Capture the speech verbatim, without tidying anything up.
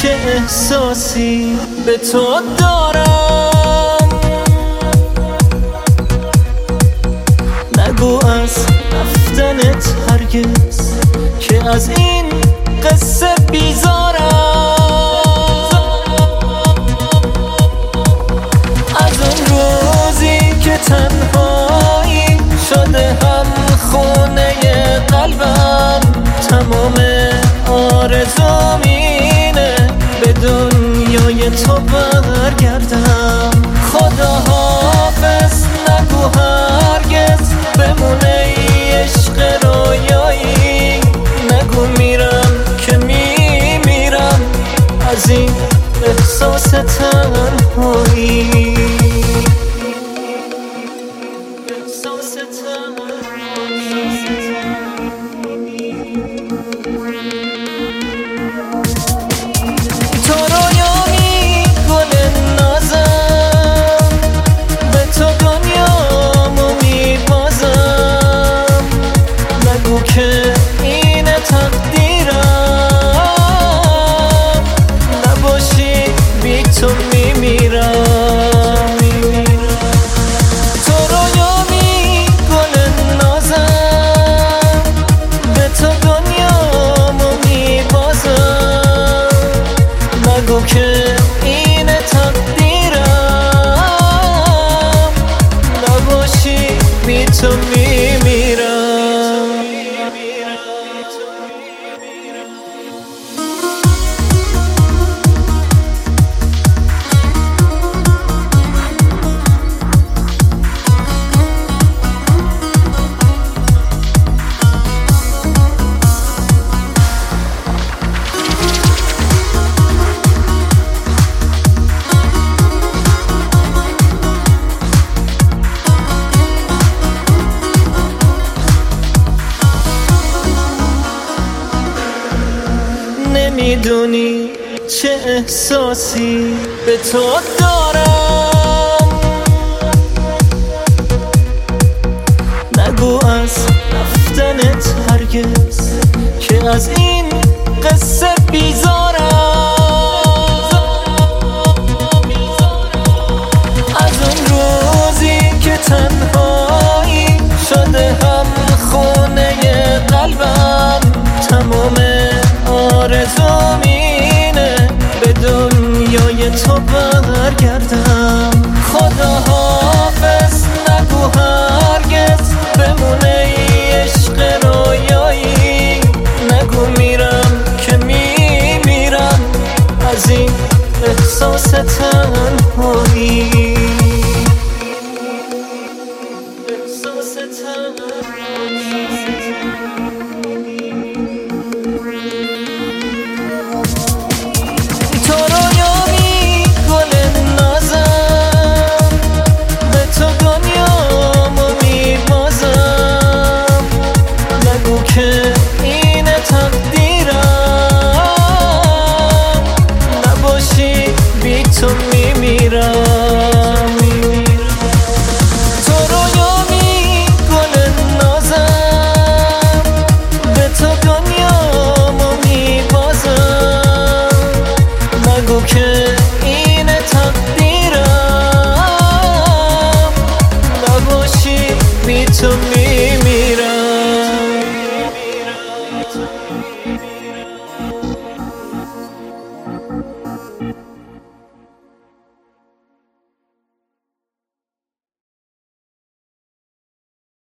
چه احساسی به تو دارم. نگو از رفتنت هرگز که از این قصه بیزارم. از اون روزی که تنهایی شده هم خونه قلبم، تمام آرزوم اینه به دنیای تو برگردم. خدا حافظ نگو هرگز بمونه ای عشق رویایی. نگو میرم که میمیرم از این احساس تنهایی. احساس تنهایی. تو رویامی گل نازم، به تو دنیامو میبازم. نگو که این تقدیرم، نباشی بی تو میمیرم. تو رویامی گل نازم، به تو دنیامو میبازم. نگو که این تقدیرم، نباشی بی تو میمیرم. نمیدونی چه احساسی به تو دارم. نگو از رفتنت هرگز که از این قصه بیزارم. از اون روزی که تنهایی شده هم خونه قلبم، تمام آرزوم اینه به دنیای تو برگردم.